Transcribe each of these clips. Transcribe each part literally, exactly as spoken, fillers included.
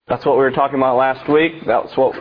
That's what we were talking about last week. That's what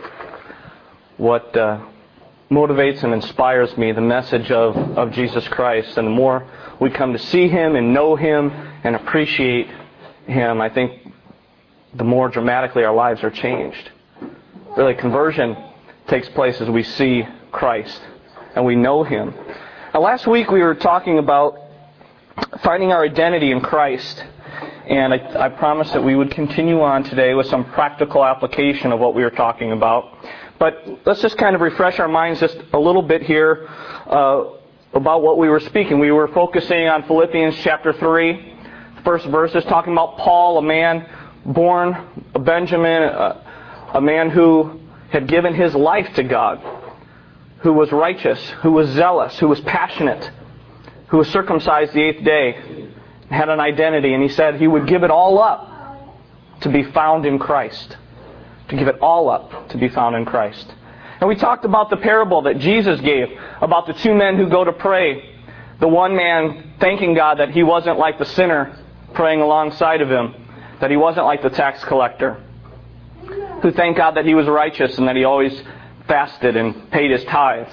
what uh, motivates and inspires me, the message of, of Jesus Christ. And the more we come to see Him and know Him and appreciate Him, I think the more dramatically our lives are changed. Really, conversion takes place as we see Christ and we know Him. Now, last week we were talking about finding our identity in Christ. And I, I promised that we would continue on today with some practical application of what we were talking about. But let's just kind of refresh our minds just a little bit here uh, about what we were speaking. We were focusing on Philippians chapter three, first verses, talking about Paul, a man born a Benjamin, a, a man who had given his life to God, who was righteous, who was zealous, who was passionate, who was circumcised the eighth day, had an identity, and he said he would give it all up to be found in Christ. To give it all up to be found in Christ. And we talked about the parable that Jesus gave about the two men who go to pray. The one man thanking God that he wasn't like the sinner praying alongside of him, that he wasn't like the tax collector, who thanked God that he was righteous and that he always fasted and paid his tithes,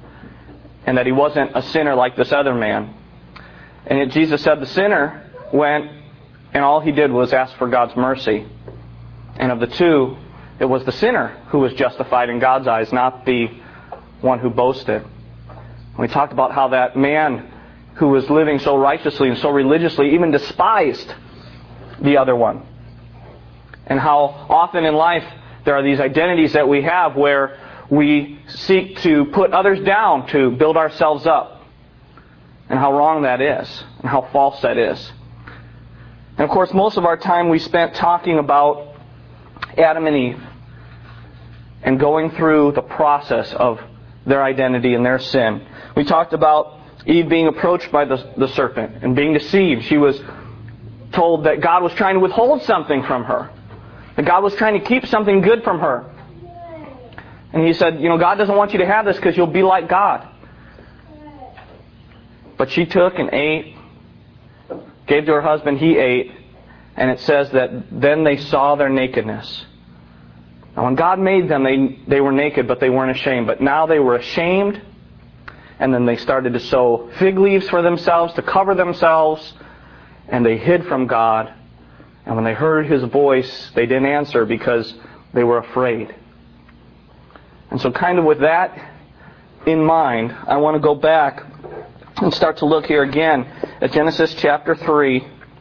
and that he wasn't a sinner like this other man. And yet Jesus said the sinner went and all he did was ask for God's mercy. And of the two, it was the sinner who was justified in God's eyes, not the one who boasted. And we talked about how that man who was living so righteously and so religiously even despised the other one. And how often in life there are these identities that we have where we seek to put others down to build ourselves up. And how wrong that is, and how false that is. And of course, most of our time we spent talking about Adam and Eve and going through the process of their identity and their sin. We talked about Eve being approached by the, the serpent and being deceived. She was told that God was trying to withhold something from her, that God was trying to keep something good from her. And He said, you know, God doesn't want you to have this because you'll be like God. But she took and ate, gave to her husband, he ate, and it says that then they saw their nakedness. Now when God made them, they, they were naked, but they weren't ashamed. But now they were ashamed, and then they started to sew fig leaves for themselves to cover themselves, and they hid from God. And when they heard His voice, they didn't answer because they were afraid. And so kind of with that in mind, I want to go back and start to look here again at Genesis chapter three.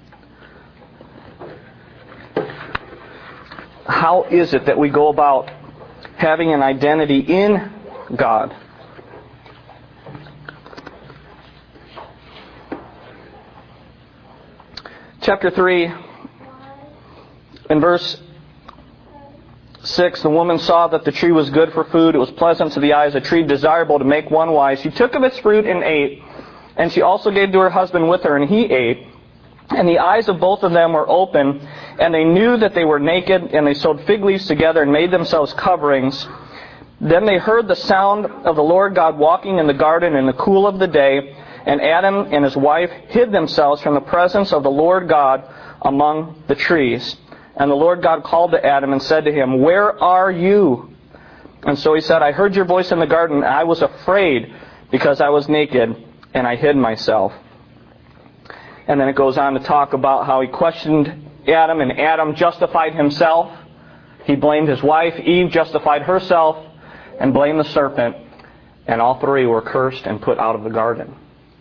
How is it that we go about having an identity in God? Chapter three, in verse six, the woman saw that the tree was good for food. It was pleasant to the eyes, a tree desirable to make one wise. She took of its fruit and ate. And she also gave to her husband with her, and he ate. And the eyes of both of them were open, and they knew that they were naked, and they sewed fig leaves together and made themselves coverings. Then they heard the sound of the Lord God walking in the garden in the cool of the day, and Adam and his wife hid themselves from the presence of the Lord God among the trees. And the Lord God called to Adam and said to him, "Where are you?" And so he said, "I heard your voice in the garden, and I was afraid because I was naked, and I hid myself." And then it goes on to talk about how he questioned Adam, and Adam justified himself. He blamed his wife. Eve justified herself and blamed the serpent. And all three were cursed and put out of the garden.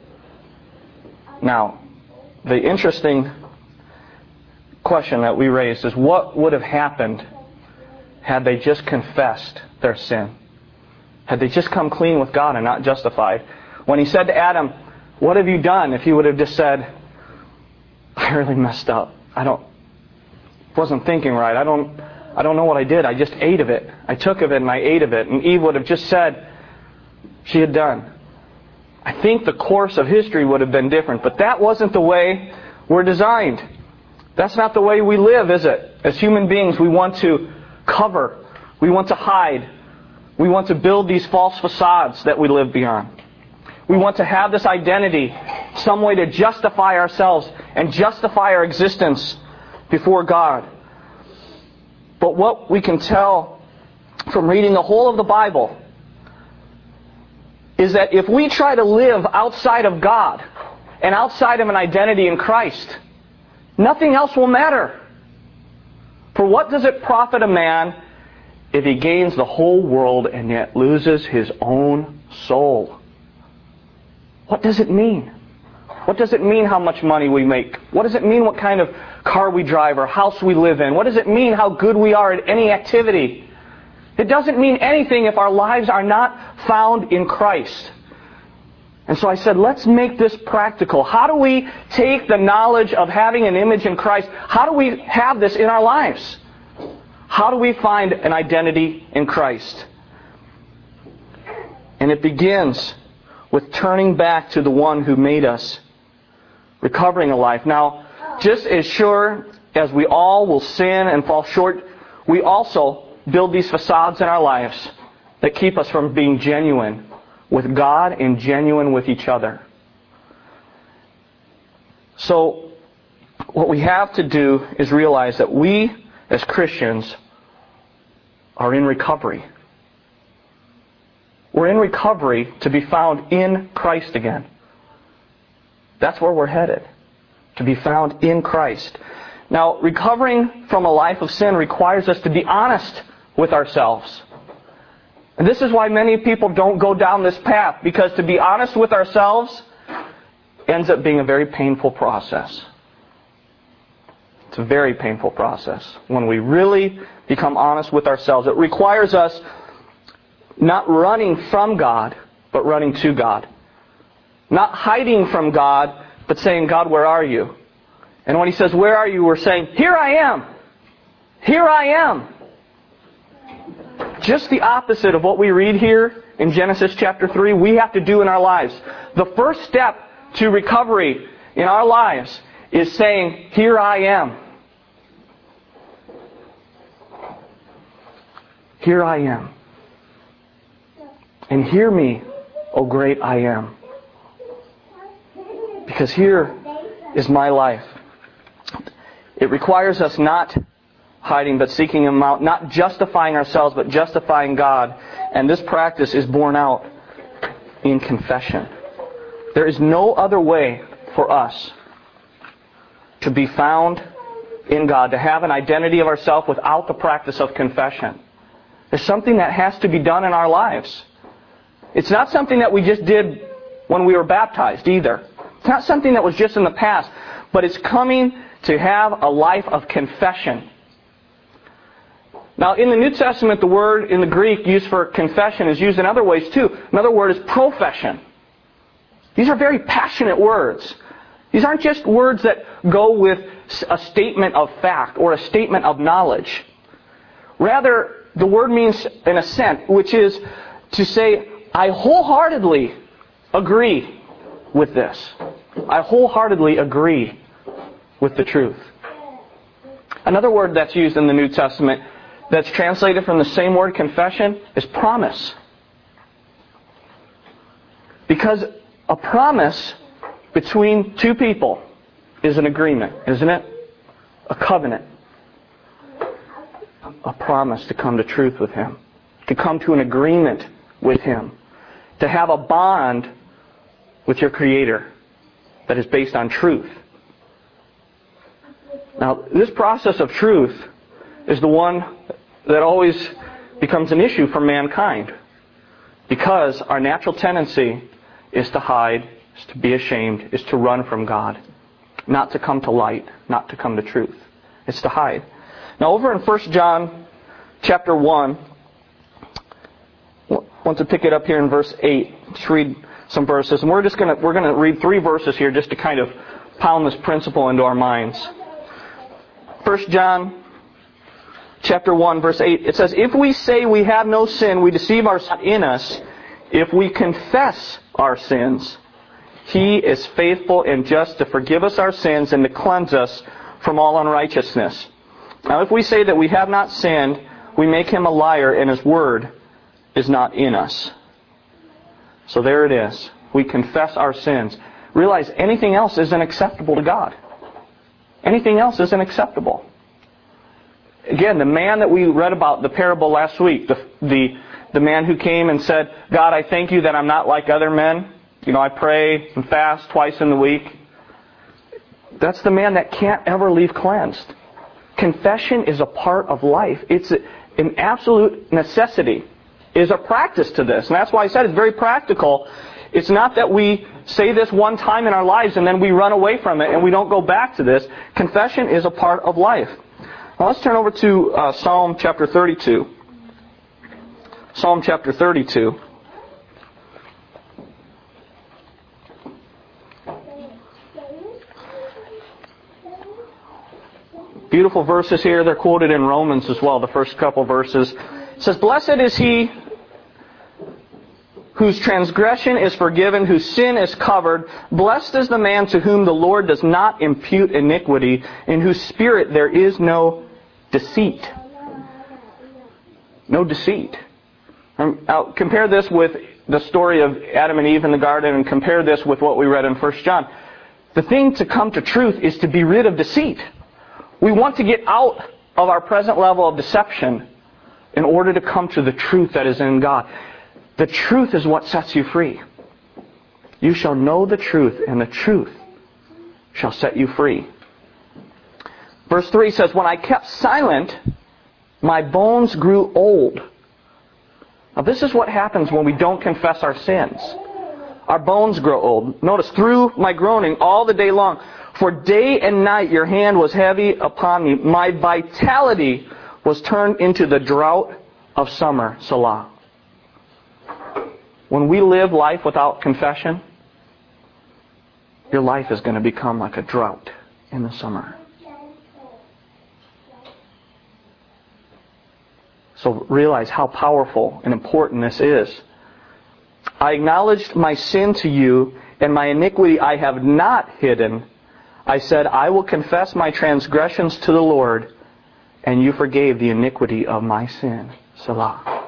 Now, the interesting question that we raised is what would have happened had they just confessed their sin? Had they just come clean with God and not justified? When He said to Adam, "What have you done?" If he would have just said, "I really messed up. I don't, wasn't thinking right. I don't, I don't know what I did. I just ate of it. I took of it and I ate of it." And Eve would have just said she had done. I think the course of history would have been different. But that wasn't the way we're designed. That's not the way we live, is it? As human beings, we want to cover. We want to hide. We want to build these false facades that we live beyond. We want to have this identity, some way to justify ourselves and justify our existence before God. But what we can tell from reading the whole of the Bible is that if we try to live outside of God and outside of an identity in Christ, nothing else will matter. For what does it profit a man if he gains the whole world and yet loses his own soul? What does it mean? What does it mean how much money we make? What does it mean what kind of car we drive or house we live in? What does it mean how good we are at any activity? It doesn't mean anything if our lives are not found in Christ. And so I said, let's make this practical. How do we take the knowledge of having an image in Christ? How do we have this in our lives? How do we find an identity in Christ? And it begins with turning back to the one who made us, recovering a life. Now, just as sure as we all will sin and fall short, we also build these facades in our lives that keep us from being genuine with God and genuine with each other. So, what we have to do is realize that we, as Christians, are in recovery. We're in recovery to be found in Christ again. That's where we're headed. To be found in Christ. Now, recovering from a life of sin requires us to be honest with ourselves. And this is why many people don't go down this path, because to be honest with ourselves ends up being a very painful process. It's a very painful process when we really become honest with ourselves. It requires us not running from God, but running to God. Not hiding from God, but saying, God, where are you? And when He says, where are you? We're saying, here I am. Here I am. Just the opposite of what we read here in Genesis chapter three, we have to do in our lives. The first step to recovery in our lives is saying, here I am. Here I am. And hear me, O great I am. Because here is my life. It requires us not hiding, but seeking Him out. Not justifying ourselves, but justifying God. And this practice is borne out in confession. There is no other way for us to be found in God, to have an identity of ourselves without the practice of confession. There's something that has to be done in our lives. It's not something that we just did when we were baptized either. It's not something that was just in the past, but it's coming to have a life of confession. Now, in the New Testament, the word in the Greek used for confession is used in other ways too. Another word is profession. These are very passionate words. These aren't just words that go with a statement of fact or a statement of knowledge. Rather, the word means an assent, which is to say, I wholeheartedly agree with this. I wholeheartedly agree with the truth. Another word that's used in the New Testament that's translated from the same word, confession, is promise. Because a promise between two people is an agreement, isn't it? A covenant. A promise to come to truth with Him. To come to an agreement with Him. To have a bond with your Creator that is based on truth. Now, this process of truth is the one that always becomes an issue for mankind. Because our natural tendency is to hide, is to be ashamed, is to run from God. Not to come to light, not to come to truth. It's to hide. Now, over in First John chapter one, I want to pick it up here in verse eight. Let's read some verses. And we're just going to we're going to read three verses here just to kind of pound this principle into our minds. First John chapter one, verse eight, it says, if we say we have no sin, we deceive ourselves in us. If we confess our sins, He is faithful and just to forgive us our sins and to cleanse us from all unrighteousness. Now, if we say that we have not sinned, we make Him a liar, and His word is not in us. So there it is. We confess our sins. Realize anything else isn't acceptable to God. Anything else isn't acceptable. Again, the man that we read about, the parable last week, the, the, the man who came and said, God, I thank you that I'm not like other men. You know, I pray and fast twice in the week. That's the man that can't ever leave cleansed. Confession is a part of life. It's an absolute necessity. It is a practice to this. And that's why I said it's very practical. It's not that we say this one time in our lives and then we run away from it and we don't go back to this. Confession is a part of life. Now let's turn over to uh, Psalm chapter thirty-two. Psalm chapter thirty-two. Beautiful verses here. They're quoted in Romans as well, the first couple verses. It says, Blessed is he whose transgression is forgiven, whose sin is covered. Blessed is the man to whom the Lord does not impute iniquity, in whose spirit there is no deceit. No deceit. Now, compare this with the story of Adam and Eve in the garden, and compare this with what we read in First John. The thing to come to truth is to be rid of deceit. We want to get out of our present level of deception in order to come to the truth that is in God. The truth is what sets you free. You shall know the truth, and the truth shall set you free. Verse three says, When I kept silent, my bones grew old. Now this is what happens when we don't confess our sins. Our bones grow old. Notice, through my groaning all the day long, for day and night your hand was heavy upon me. My vitality was turned into the drought of summer. Selah. When we live life without confession, your life is going to become like a drought in the summer. So realize how powerful and important this is. I acknowledged my sin to you, and my iniquity I have not hidden. I said, I will confess my transgressions to the Lord, and you forgave the iniquity of my sin. Selah.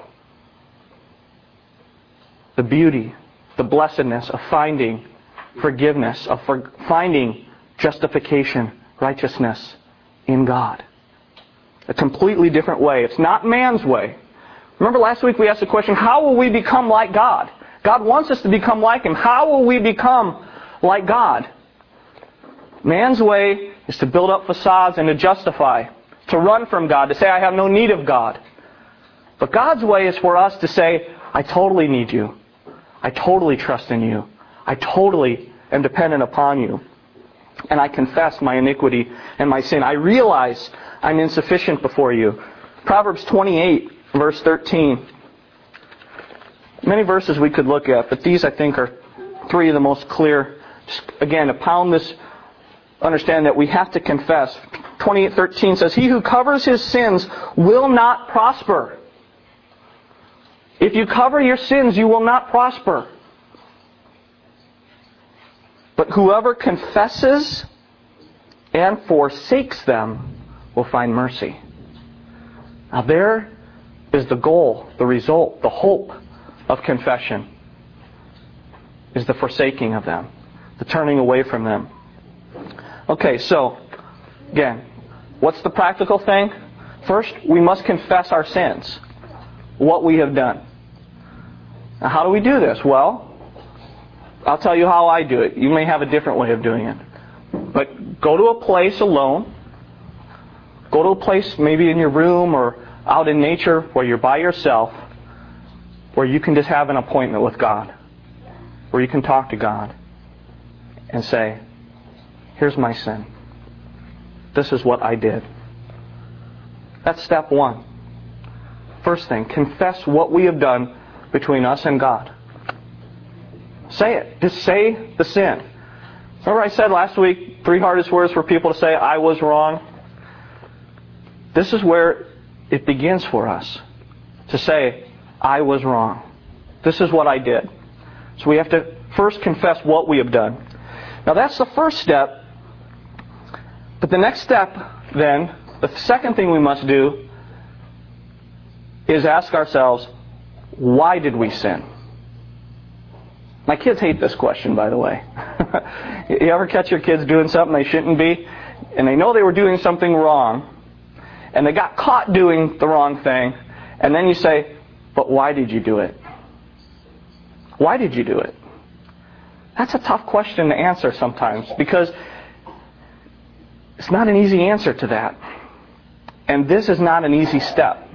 The beauty, the blessedness of finding forgiveness, of for finding justification, righteousness in God. A completely different way. It's not man's way. Remember last week we asked the question, how will we become like God? God wants us to become like Him. How will we become like God? Man's way is to build up facades and to justify, to run from God, to say, I have no need of God. But God's way is for us to say, I totally need you. I totally trust in you. I totally am dependent upon you. And I confess my iniquity and my sin. I realize I'm insufficient before you. Proverbs twenty-eight, verse thirteen. Many verses we could look at, but these I think are three of the most clear. Just, again, to pound this, understand that we have to confess. twenty-eight thirteen says, He who covers his sins will not prosper. If you cover your sins, you will not prosper. But whoever confesses and forsakes them will find mercy. Now there is the goal, the result, the hope of confession, is the forsaking of them, the turning away from them. Okay, so, again, what's the practical thing? First, we must confess our sins, what we have done. Now, how do we do this? Well, I'll tell you how I do it. You may have a different way of doing it. But go to a place alone. Go to a place maybe in your room or out in nature where you're by yourself, where you can just have an appointment with God, where you can talk to God and say, here's my sin. This is what I did. That's step one. First thing, confess what we have done between us and God. Say it. Just say the sin. Remember I said last week, three hardest words for people to say, I was wrong? This is where it begins for us. To say, I was wrong. This is what I did. So we have to first confess what we have done. Now that's the first step. But the next step, then, the second thing we must do is ask ourselves, why did we sin? My kids hate this question, by the way. You ever catch your kids doing something they shouldn't be? And they know they were doing something wrong. and they got caught doing the wrong thing, and then you say, but why did you do it? Why did you do it? That's a tough question to answer sometimes, because it's not an easy answer to that. And this is not an easy step.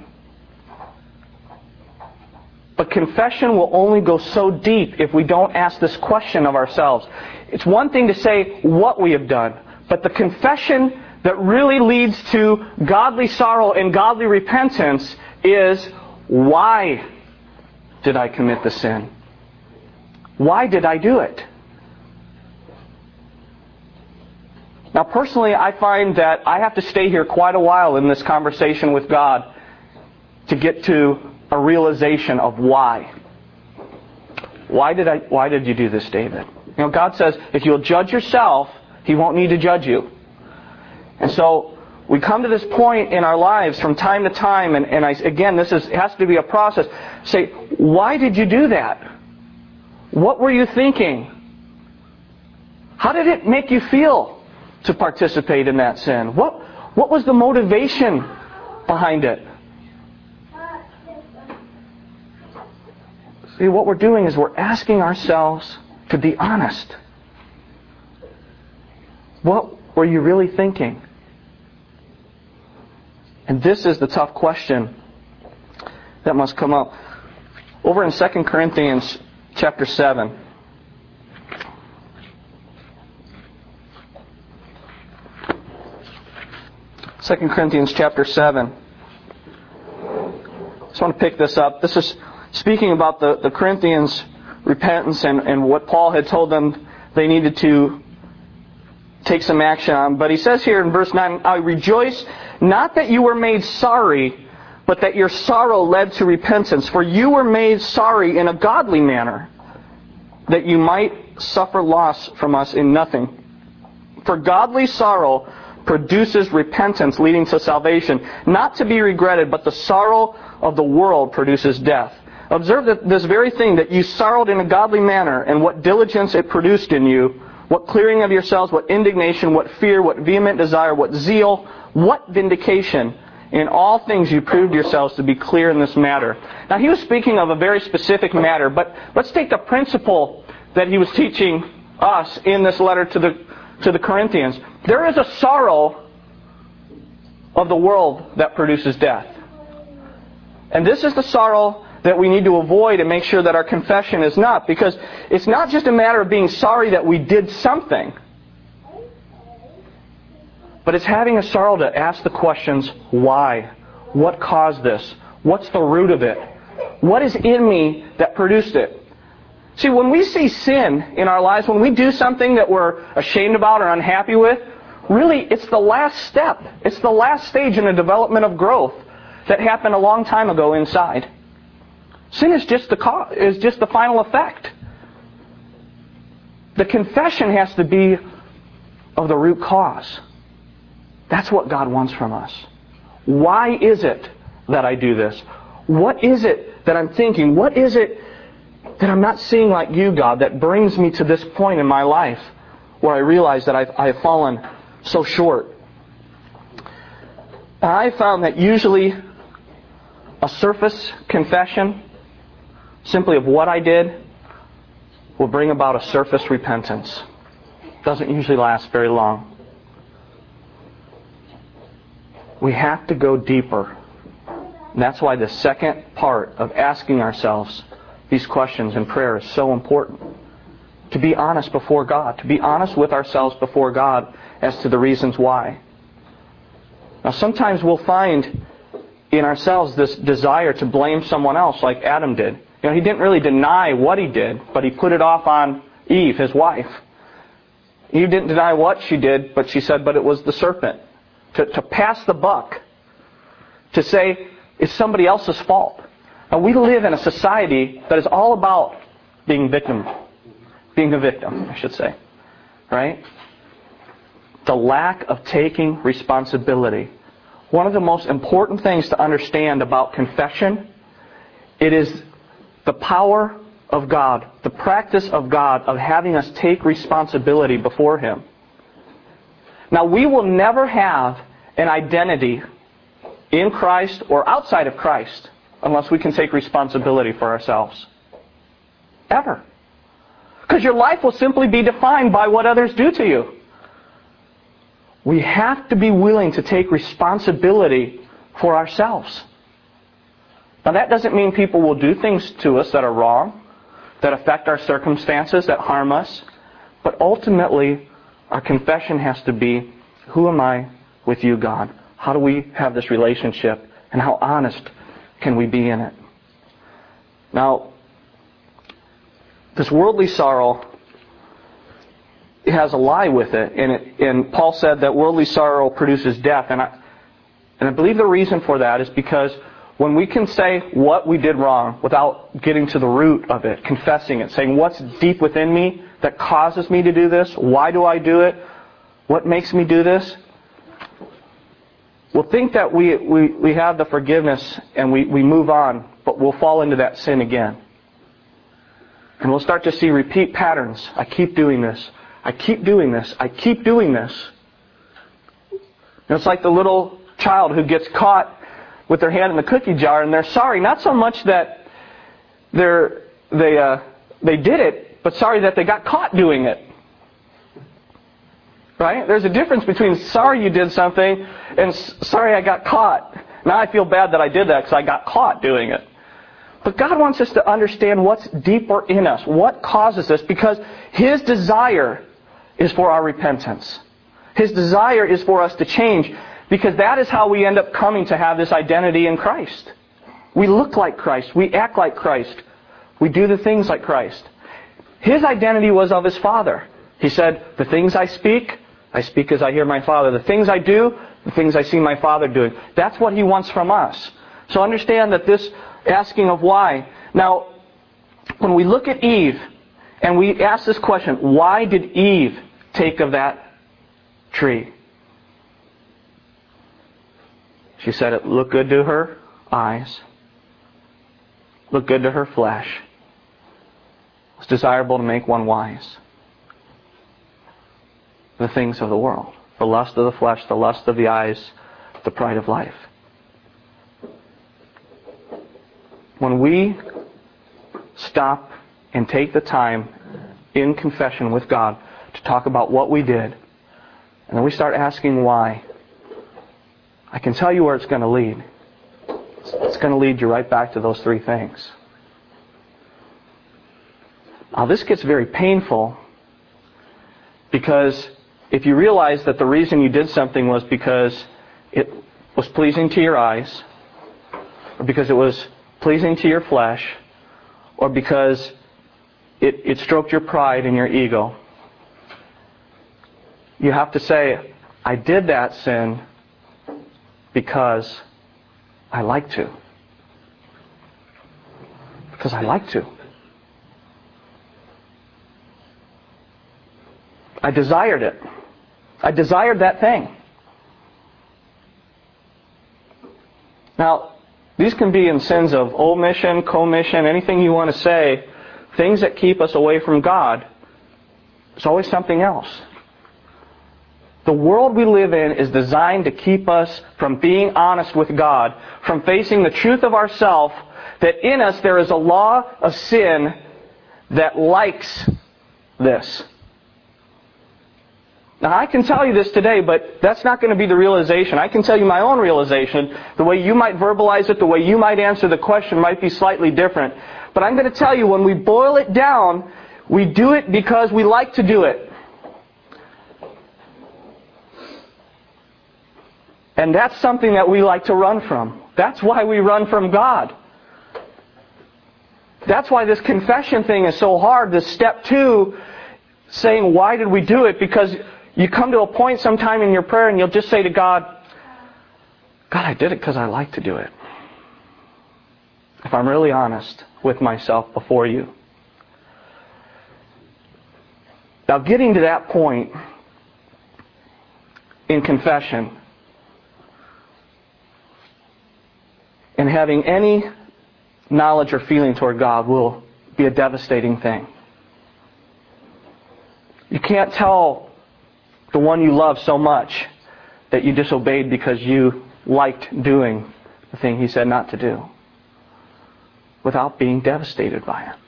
But confession will only go so deep if we don't ask this question of ourselves. It's one thing to say what we have done, but the confession that really leads to godly sorrow and godly repentance is, why did I commit the sin? Why did I do it? Now, personally, I find that I have to stay here quite a while in this conversation with God to get to a realization of why. Why did I? Why did you do this, David? You know, God says, if you'll judge yourself, He won't need to judge you. And so we come to this point in our lives from time to time, and, and I, again, this is, has to be a process. Say, why did you do that? What were you thinking? How did it make you feel to participate in that sin? What, what was the motivation behind it? See, what we're doing is we're asking ourselves to be honest. What were you really thinking? And this is the tough question that must come up. Over in Second Corinthians chapter seven. Second Corinthians chapter seven. I just want to pick this up. This is speaking about the, the Corinthians' repentance and, and what Paul had told them they needed to take some action on. But he says here in verse nine, I rejoice not that you were made sorry, but that your sorrow led to repentance. For you were made sorry in a godly manner, that you might suffer loss from us in nothing. For godly sorrow produces repentance leading to salvation, not to be regretted, but the sorrow of the world produces death. Observe that this very thing, that you sorrowed in a godly manner, and what diligence it produced in you, what clearing of yourselves, what indignation, what fear, what vehement desire, what zeal, what vindication. In all things you proved yourselves to be clear in this matter. Now he was speaking of a very specific matter, but let's take the principle that he was teaching us in this letter to the to the Corinthians. There is a sorrow of the world that produces death. And this is the sorrow that we need to avoid and make sure that our confession is not. Because it's not just a matter of being sorry that we did something, but it's having a sorrow to ask the questions, why? What caused this? What's the root of it? What is in me that produced it? See, when we see sin in our lives, when we do something that we're ashamed about or unhappy with, really it's the last step. It's the last stage in the development of growth that happened a long time ago inside. Sin is just the cause, is just the final effect. The confession has to be of the root cause. That's what God wants from us. Why is it that I do this? What is it that I'm thinking? What is it that I'm not seeing like you, God, that brings me to this point in my life where I realize that I've, I have fallen so short? And I found that usually a surface confession, simply of what I did, will bring about a surface repentance. It doesn't usually last very long. We have to go deeper. And that's why the second part of asking ourselves these questions in prayer is so important. To be honest before God. To be honest with ourselves before God as to the reasons why. Now sometimes we'll find in ourselves this desire to blame someone else like Adam did. You know, he didn't really deny what he did, but he put it off on Eve, his wife. Eve didn't deny what she did, but she said, but it was the serpent. To, to pass the buck. To say, it's somebody else's fault. Now we live in a society that is all about being victim. Being a victim, I should say. Right? The lack of taking responsibility. One of the most important things to understand about confession, it is the power of God, the practice of God of having us take responsibility before Him. Now, we will never have an identity in Christ or outside of Christ unless we can take responsibility for ourselves. Ever. Because your life will simply be defined by what others do to you. We have to be willing to take responsibility for ourselves. Now that doesn't mean people will do things to us that are wrong, that affect our circumstances, that harm us. But ultimately, our confession has to be, who am I with you, God? How do we have this relationship? And how honest can we be in it? Now, this worldly sorrow, it has a lie with it. And, it, and Paul said that worldly sorrow produces death. And I, and I believe the reason for that is because when we can say what we did wrong without getting to the root of it, confessing it, saying what's deep within me that causes me to do this, why do I do it, what makes me do this, we'll think that we, we, we have the forgiveness and we, we move on, but we'll fall into that sin again. And we'll start to see repeat patterns. I keep doing this. I keep doing this. I keep doing this. And it's like the little child who gets caught with their hand in the cookie jar and they're sorry, not so much that they're, they, uh, they did it, but sorry that they got caught doing it. Right? There's a difference between sorry you did something and sorry I got caught. Now I feel bad that I did that because I got caught doing it. But God wants us to understand what's deeper in us, what causes this, because His desire is for our repentance. His desire is for us to change, because that is how we end up coming to have this identity in Christ. We look like Christ. We act like Christ. We do the things like Christ. His identity was of His Father. He said, the things I speak, I speak as I hear my Father. The things I do, the things I see my Father doing. That's what He wants from us. So understand that this asking of why. Now, when we look at Eve and we ask this question, why did Eve take of that tree? She said it looked good to her eyes, looked good to her flesh. It was desirable to make one wise. The things of the world, the lust of the flesh, the lust of the eyes, the pride of life. When we stop and take the time in confession with God to talk about what we did, and then we start asking why, I can tell you where it's going to lead. It's going to lead you right back to those three things. Now this gets very painful, because if you realize that the reason you did something was because it was pleasing to your eyes, or because it was pleasing to your flesh, or because it, it stroked your pride and your ego, you have to say, I did that sin because I like to. Because I like to. I desired it. I desired that thing. Now, these can be in sins of omission, commission, anything you want to say, things that keep us away from God. It's always something else. The world we live in is designed to keep us from being honest with God, from facing the truth of ourselves, that in us there is a law of sin that likes this. Now, I can tell you this today, but that's not going to be the realization. I can tell you my own realization. The way you might verbalize it, the way you might answer the question might be slightly different. But I'm going to tell you, when we boil it down, we do it because we like to do it. And that's something that we like to run from. That's why we run from God. That's why this confession thing is so hard. This step two, saying, why did we do it? Because you come to a point sometime in your prayer and you'll just say to God, God, I did it because I like to do it. If I'm really honest with myself before you. Now, getting to that point in confession and having any knowledge or feeling toward God will be a devastating thing. You can't tell the one you love so much that you disobeyed because you liked doing the thing he said not to do without being devastated by it.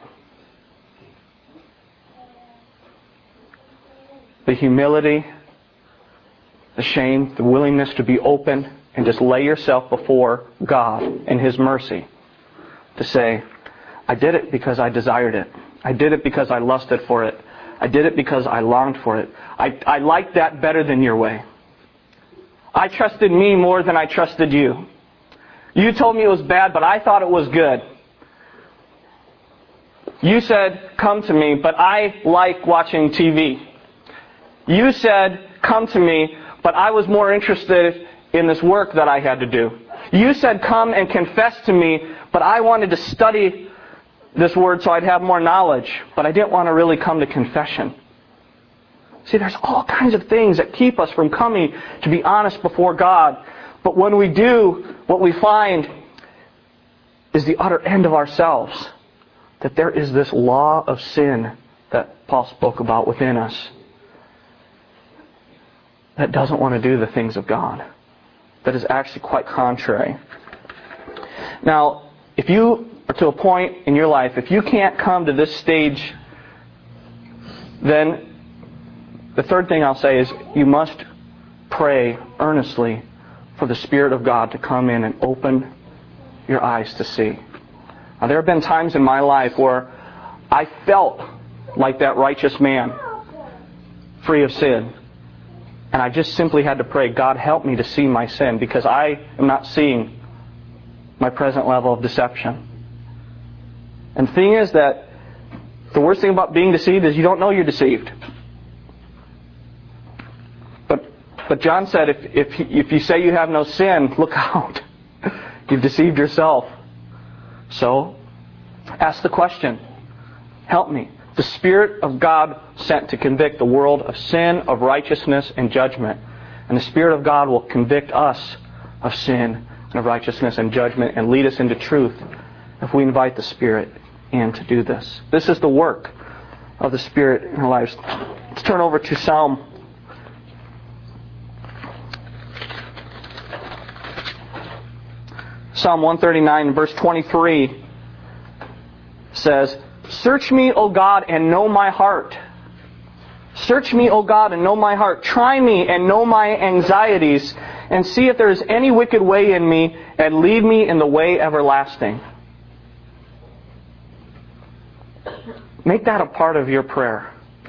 The humility, the shame, the willingness to be open and just lay yourself before God and His mercy to say, I did it because I desired it. I did it because I lusted for it. I did it because I longed for it. I, I liked that better than your way. I trusted me more than I trusted you. You told me it was bad, but I thought it was good. You said, come to me, but I like watching T V. You said, come to me, but I was more interested in this work that I had to do. You said, come and confess to me, but I wanted to study this word so I'd have more knowledge, but I didn't want to really come to confession. See, there's all kinds of things that keep us from coming to be honest before God. But when we do, what we find is the utter end of ourselves. That there is this law of sin that Paul spoke about within us that doesn't want to do the things of God. That is actually quite contrary. Now, if you are to a point in your life, if you can't come to this stage, then the third thing I'll say is you must pray earnestly for the Spirit of God to come in and open your eyes to see. Now, there have been times in my life where I felt like that righteous man, free of sin. And I just simply had to pray, God, help me to see my sin, because I am not seeing my present level of deception. And the thing is that the worst thing about being deceived is you don't know you're deceived. But but John said, if if if you say you have no sin, look out. You've deceived yourself. So, ask the question, help me. The Spirit of God sent to convict the world of sin, of righteousness, and judgment. And the Spirit of God will convict us of sin and of righteousness and judgment and lead us into truth if we invite the Spirit in to do this. This is the work of the Spirit in our lives. Let's turn over to Psalm Psalm one thirty-nine, verse twenty-three says, search me, O God, and know my heart. Search me, O God, and know my heart. Try me and know my anxieties, and see if there is any wicked way in me, and lead me in the way everlasting. Make that a part of your prayer.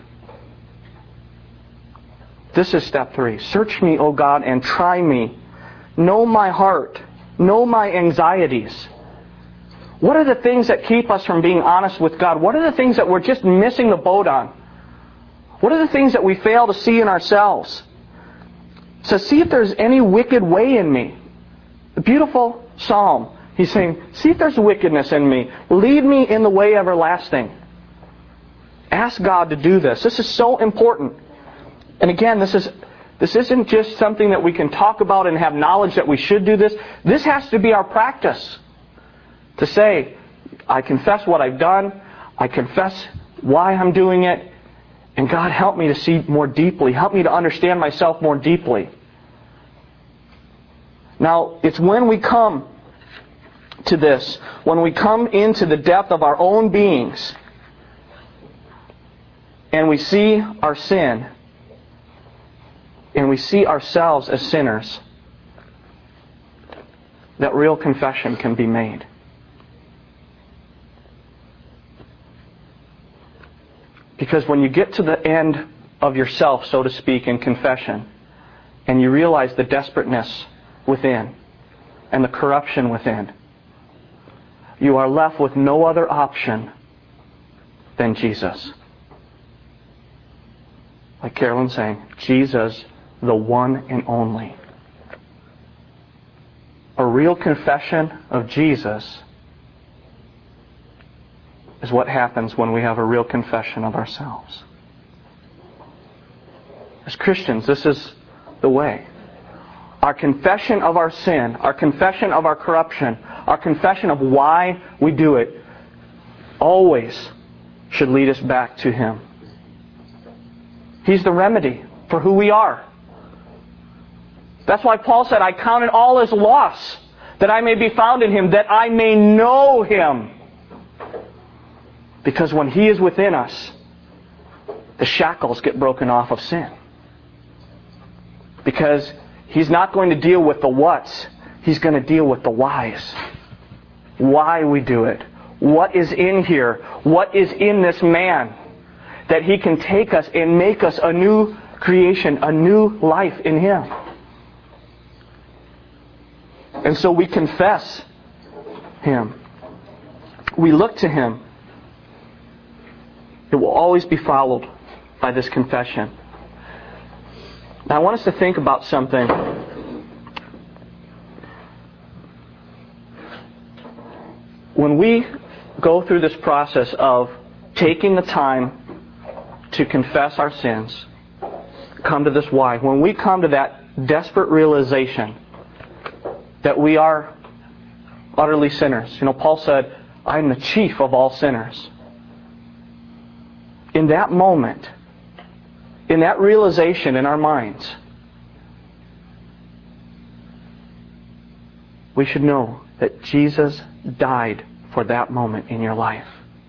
This is step three. Search me, O God, and try me. Know my heart. Know my anxieties. What are the things that keep us from being honest with God? What are the things that we're just missing the boat on? What are the things that we fail to see in ourselves? So see if there's any wicked way in me. The beautiful psalm. He's saying, see if there's wickedness in me. Lead me in the way everlasting. Ask God to do this. This is so important. And again, this is this isn't just something that we can talk about and have knowledge that we should do this. This has to be our practice. To say, I confess what I've done. I confess why I'm doing it. And God, help me to see more deeply. Help me to understand myself more deeply. Now, it's when we come to this, when we come into the depth of our own beings, and we see our sin, and we see ourselves as sinners, that real confession can be made. Because when you get to the end of yourself, so to speak, in confession, and you realize the desperateness within and the corruption within, you are left with no other option than Jesus. Like Carolyn's saying, Jesus, the one and only. A real confession of Jesus is what happens when we have a real confession of ourselves. As Christians, this is the way. Our confession of our sin, our confession of our corruption, our confession of why we do it, always should lead us back to Him. He's the remedy for who we are. That's why Paul said, I count it all as loss, that I may be found in Him, that I may know Him. Because when He is within us, the shackles get broken off of sin. Because He's not going to deal with the whats, He's going to deal with the whys. Why we do it. What is in here? What is in this man? That He can take us and make us a new creation, a new life in Him. And so we confess Him. We look to Him. It will always be followed by this confession. Now I want us to think about something. When we go through this process of taking the time to confess our sins, come to this why. When we come to that desperate realization that we are utterly sinners. You know, Paul said, I am the chief of all sinners. In that moment, in that realization in our minds, we should know that Jesus died for that moment in your life.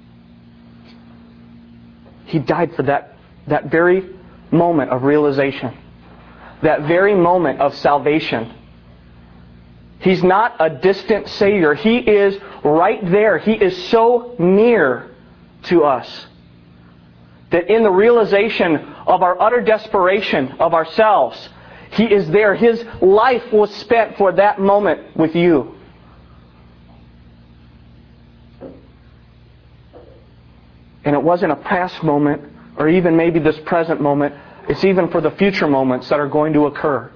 He died for that, that very moment of realization. That very moment of salvation. He's not a distant Savior. He is right there. He is so near to us that in the realization of our utter desperation of ourselves, He is there. His life was spent for that moment with you. And it wasn't a past moment, or even maybe this present moment. It's even for the future moments that are going to occur.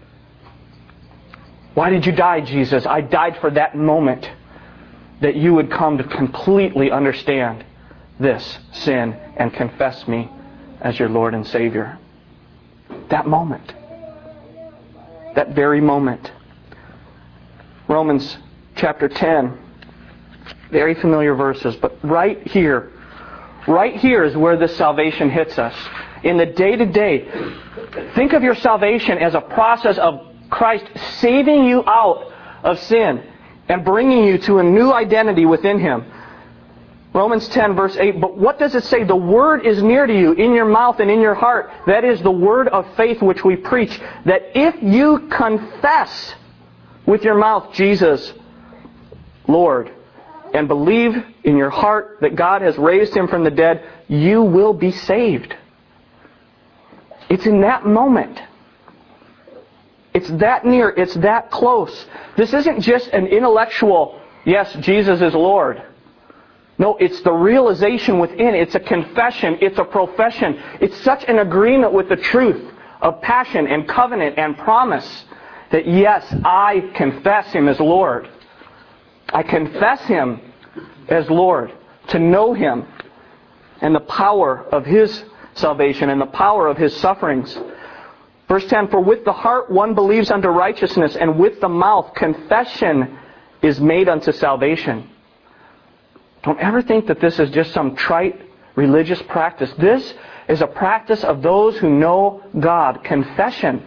Why did you die, Jesus? I died for that moment that you would come to completely understand this sin and confess me as your Lord and Savior. That moment. That very moment. Romans chapter ten. Very familiar verses, but right here, right here is where this salvation hits us. In the day-to-day, think of your salvation as a process of Christ saving you out of sin and bringing you to a new identity within Him. Romans ten verse eight, but what does it say? The Word is near to you, in your mouth and in your heart. That is the word of faith which we preach. That if you confess with your mouth Jesus, Lord, and believe in your heart that God has raised Him from the dead, you will be saved. It's in that moment. It's that near. It's that close. This isn't just an intellectual, yes, Jesus is Lord. No, it's the realization within. It's a confession. It's a profession. It's such an agreement with the truth of passion and covenant and promise that yes, I confess Him as Lord. I confess Him as Lord. To know Him and the power of His salvation and the power of His sufferings. Verse ten, for with the heart one believes unto righteousness, and with the mouth confession is made unto salvation. Don't ever think that this is just some trite religious practice. This is a practice of those who know God. Confession.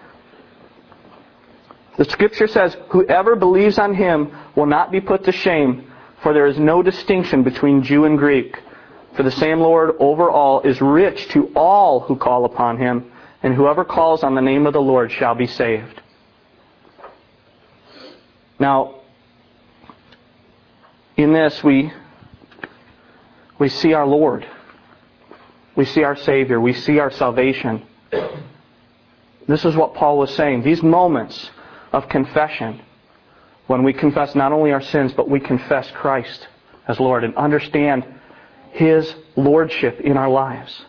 The Scripture says, whoever believes on Him will not be put to shame, for there is no distinction between Jew and Greek. For the same Lord over all is rich to all who call upon Him, and whoever calls on the name of the Lord shall be saved. Now, in this we we see our Lord. We see our Savior. We see our salvation. This is what Paul was saying. These moments of confession, when we confess not only our sins, but we confess Christ as Lord and understand His lordship in our lives.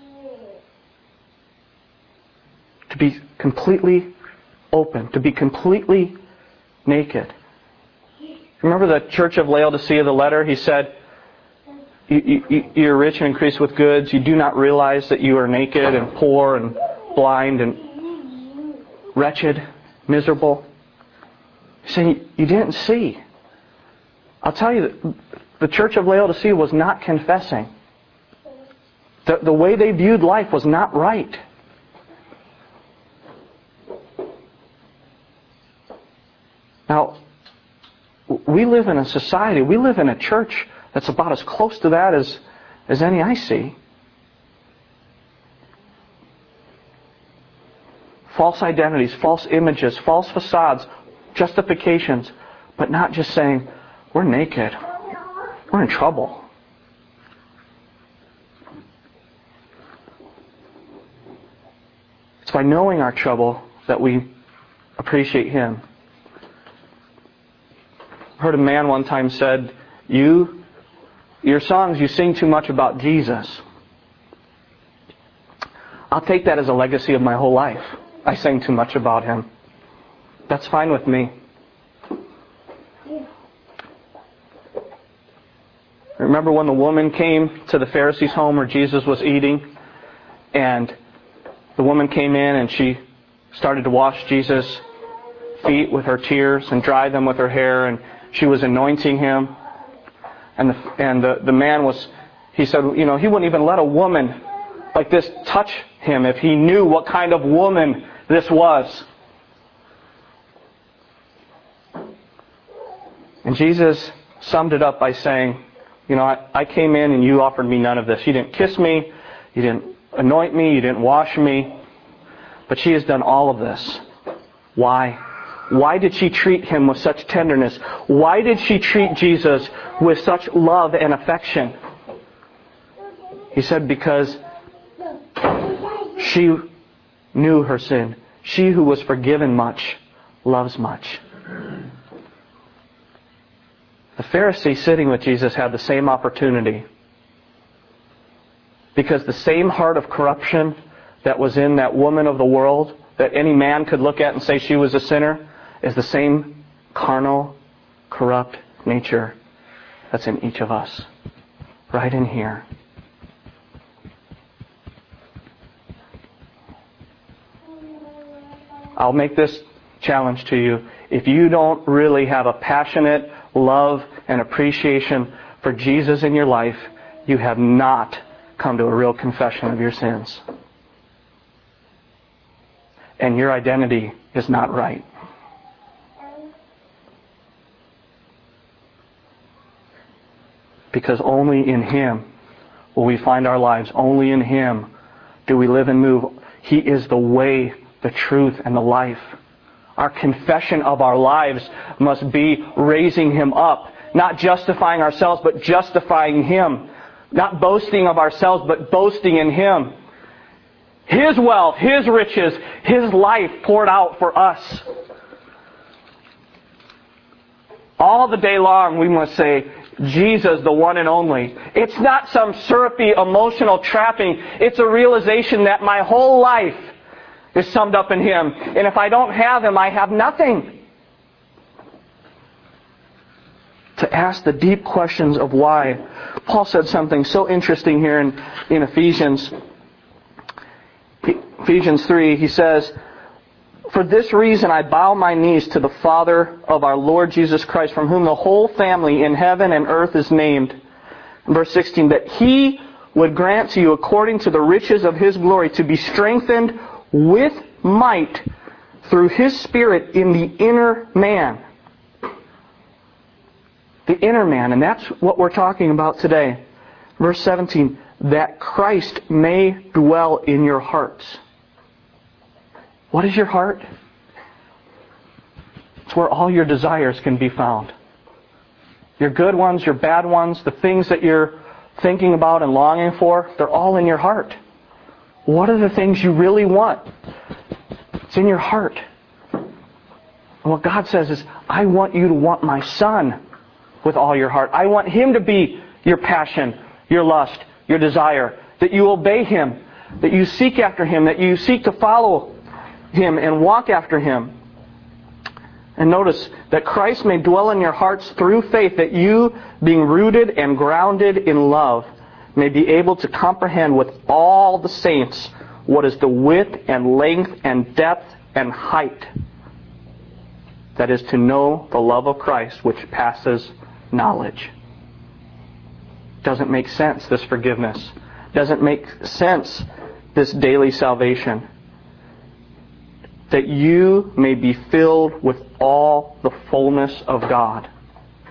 To be completely open, to be completely naked. Remember the church of Laodicea, the letter? He said, you, you, you're rich and increase with goods. You do not realize that you are naked and poor and blind and wretched, miserable. He's saying, you didn't see. I'll tell you, the church of Laodicea was not confessing. The, the way they viewed life was not right. we live in a society, we live in a church that's about as close to that as, as any I see. False identities, false images, false facades, justifications, but not just saying, we're naked. We're in trouble. It's by knowing our trouble that we appreciate Him. I heard a man one time said, you, your songs, you sing too much about Jesus. I'll take that as a legacy of my whole life. I sang too much about Him. That's fine with me. Remember when the woman came to the Pharisee's home where Jesus was eating, and the woman came in and she started to wash Jesus' feet with her tears and dry them with her hair, and she was anointing Him. And the, and the, the man was, he said, you know, he wouldn't even let a woman like this touch him if he knew what kind of woman this was. And Jesus summed it up by saying, you know, I, I came in and you offered me none of this. You didn't kiss me, you didn't anoint me, you didn't wash me, but she has done all of this. Why? Why did she treat Him with such tenderness? Why did she treat Jesus with such love and affection? He said, because she knew her sin. She who was forgiven much loves much. The Pharisee sitting with Jesus had the same opportunity. Because the same heart of corruption that was in that woman of the world, that any man could look at and say she was a sinner, is the same carnal, corrupt nature that's in each of us. Right in here. I'll make this challenge to you. If you don't really have a passionate love and appreciation for Jesus in your life, you have not come to a real confession of your sins. And your identity is not right. Because only in Him will we find our lives. Only in Him do we live and move. He is the way, the truth, and the life. Our confession of our lives must be raising Him up. Not justifying ourselves, but justifying Him. Not boasting of ourselves, but boasting in Him. His wealth, His riches, His life poured out for us. All the day long we must say, Jesus, the one and only. It's not some syrupy emotional trapping. It's a realization that my whole life is summed up in Him. And if I don't have Him, I have nothing. To ask the deep questions of why. Paul said something so interesting here in, in Ephesians. Ephesians three, he says, for this reason I bow my knees to the Father of our Lord Jesus Christ, from whom the whole family in heaven and earth is named. In verse sixteen, that He would grant to you according to the riches of His glory to be strengthened with might through His Spirit in the inner man. The inner man, and that's what we're talking about today. Verse seventeen, that Christ may dwell in your hearts. What is your heart? It's where all your desires can be found. Your good ones, your bad ones, the things that you're thinking about and longing for, they're all in your heart. What are the things you really want? It's in your heart. And what God says is, I want you to want my Son with all your heart. I want Him to be your passion, your lust, your desire. That you obey Him. That you seek after Him. That you seek to follow Him and walk after Him. And notice that Christ may dwell in your hearts through faith, that you, being rooted and grounded in love, may be able to comprehend with all the saints what is the width and length and depth and height. That is to know the love of Christ, which passes knowledge. Doesn't make sense, this forgiveness. Doesn't make sense, this daily salvation. That you may be filled with all the fullness of God.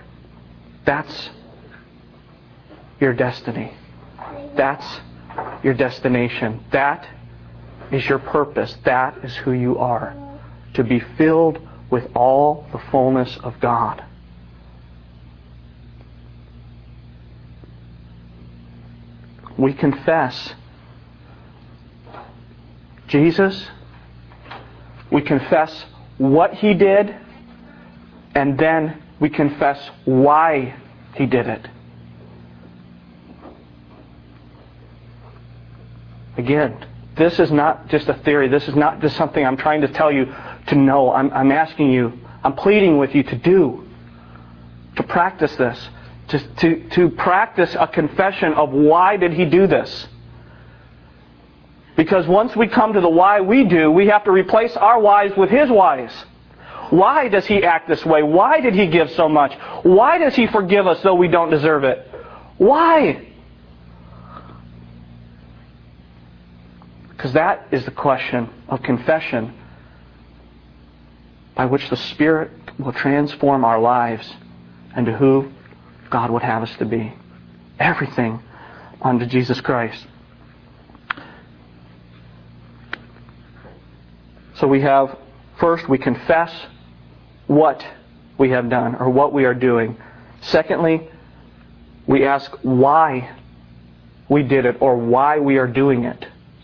That's your destiny. That's your destination. That is your purpose. That is who you are. To be filled with all the fullness of God. We confess Jesus. We confess what He did. And then we confess why He did it. Again, this is not just a theory. This is not just something I'm trying to tell you to know. I'm, I'm asking you, I'm pleading with you to do, to practice this, to, to, to practice a confession of why did He do this. Because once we come to the why we do, we have to replace our whys with His whys. Why does He act this way? Why did He give so much? Why does He forgive us though we don't deserve it? Why? Because that is the question of confession by which the Spirit will transform our lives into who God would have us to be. Everything unto Jesus Christ. So we have, first we confess what we have done or what we are doing. Secondly, we ask why we did it or why we are doing it.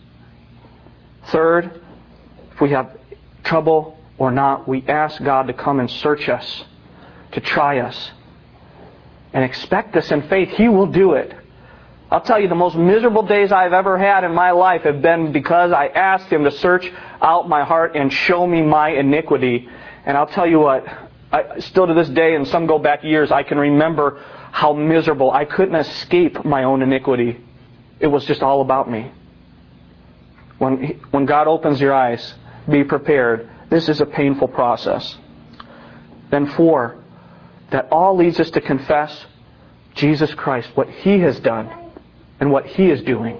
Third, if we have trouble or not, we ask God to come and search us, to try us. And expect this in faith. He will do it. I'll tell you, the most miserable days I've ever had in my life have been because I asked Him to search out my heart and show me my iniquity. And I'll tell you what, I, still to this day, and some go back years, I can remember how miserable. I couldn't escape my own iniquity. It was just all about me. When, when God opens your eyes, be prepared. This is a painful process. Then four, that all leads us to confess Jesus Christ, what He has done and what He is doing.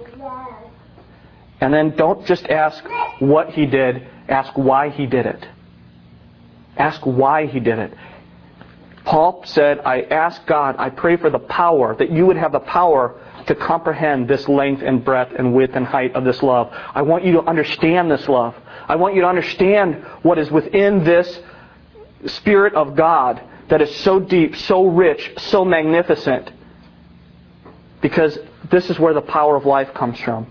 And then don't just ask what He did, ask why He did it. Ask why He did it. Paul said, I ask God, I pray for the power, that you would have the power to comprehend this length and breadth and width and height of this love. I want you to understand this love. I want you to understand what is within this Spirit of God that is so deep, so rich, so magnificent. Because this is where the power of life comes from.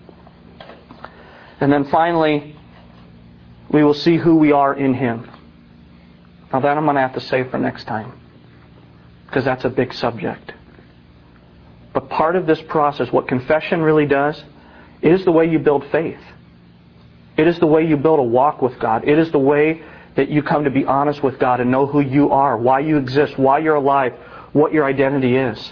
And then finally, we will see who we are in Him. Now that I'm going to have to save for next time. Because that's a big subject. But part of this process, what confession really does, it is the way you build faith. It is the way you build a walk with God. It is the way that you come to be honest with God and know who you are, why you exist, why you're alive, what your identity is.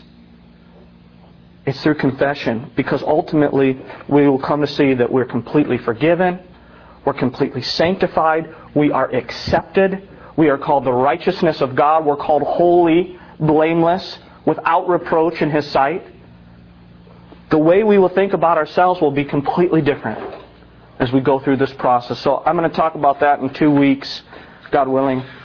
It's through confession, because ultimately we will come to see that we're completely forgiven, we're completely sanctified, we are accepted, we are called the righteousness of God, we're called holy, blameless, without reproach in His sight. The way we will think about ourselves will be completely different as we go through this process. So I'm going to talk about that in two weeks, God willing.